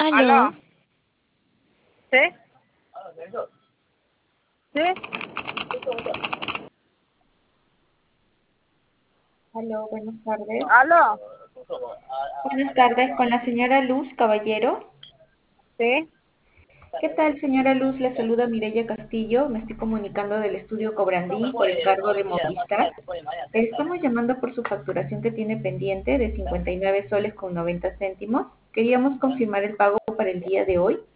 Aló. Aló. ¿Sí? ¿Sí? Aló, buenas tardes. Aló. Buenas tardes, con la señora Luz Caballero. ¿Sí? ¿Qué tal, señora Luz? Le saluda Mireya Castillo. Me estoy comunicando del estudio Cobrandín por encargo de Movistar. Estamos llamando por su facturación que tiene pendiente de 59 soles con 90 céntimos. Queríamos confirmar el pago para el día de hoy.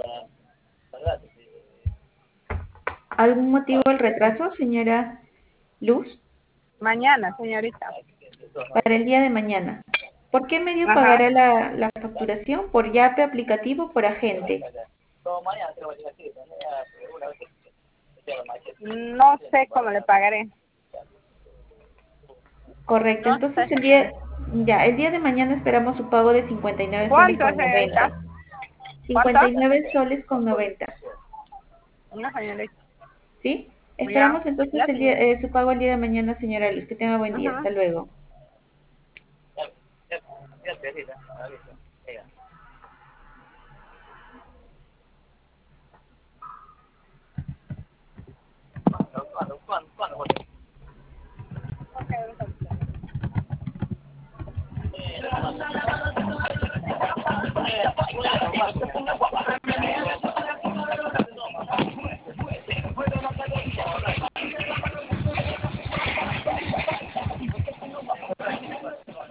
¿Algún motivo del retraso, señora Luz? Mañana, señorita. Para el día de mañana. ¿Por qué medio Ajá. pagará la facturación? ¿Por Yape aplicativo o por agente? No sé cómo le pagaré. Correcto, No entonces sé. el día de mañana esperamos su pago de 59 soles ¿Cuánto, con señorita? 90. ¿Cuánto? 59 soles con 90, Una señorita. ¿sí? Ya. Esperamos entonces Ya, señorita. su pago el día de mañana, señora Luz. Que tenga buen día. Ajá. Hasta luego.